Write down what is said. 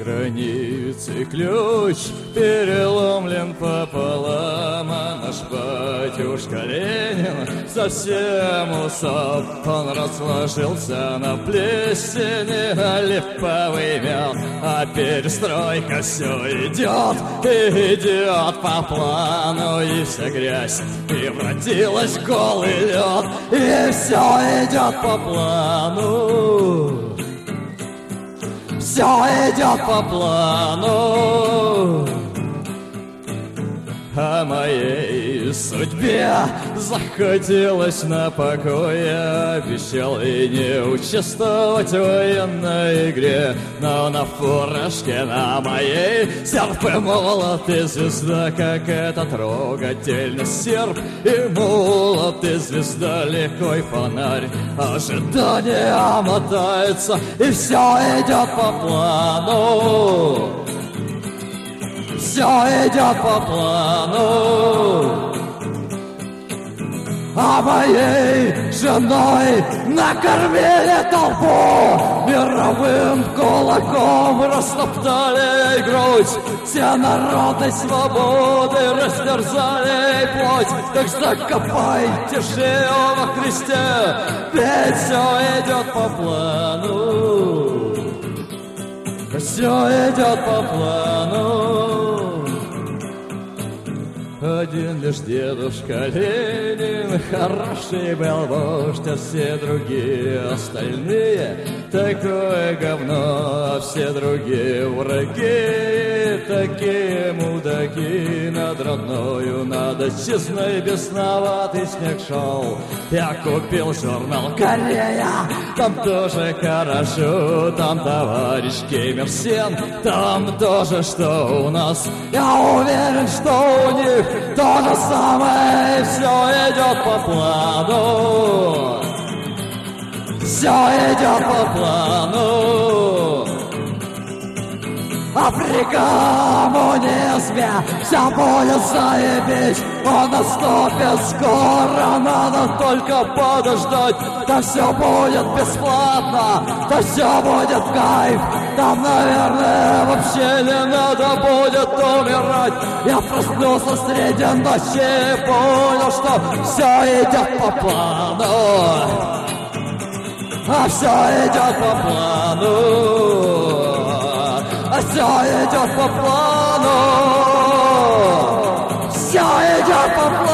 границы ключ переломлен пополам, а наш батюшка Ленин совсем усоп. Он разложился на плесени, на липовый мел, а перестройка все идет и идет по плану, и вся грязь превратилась в голый лед, и все идет по плану. Все идет по плану. О моей судьбе захотелось на покое. Обещал и не участвовать в военной игре, но на фуражке на моей серп и молот и звезда, как это трогательно, серп и молот и звезда, легкой фонарь. Ожидание мотается, и все идет по плану. Все идет по плану. А моей женой накормили толпу, мировым кулаком растоптали ей грудь, все народы свободы растерзали ей плоть. Так закопайте же ее во Христе, ведь все идет по плану. Все идет по плану. Один лишь дедушка Ленин хороший был вождь, а все другие остальные такое говно, а все другие враги, такие мудаки. Над родною, над отчизной бесноватый снег шел. Я купил журнал «Корея», там тоже хорошо, там товарищ Ким Ир Сен, там тоже что у нас. Я уверен, что у них то же самое, и все идет по плану. Все идет по плану. А при коммунизме все будет заебись. Он наступит скоро, надо только подождать. Да все будет бесплатно, да все будет кайф. Там, наверное, вообще не надо будет умирать. Я проснулся среди ночи и понял, что все идет по плану. А все идет по плану. А все идет по плану. Все идет по плану.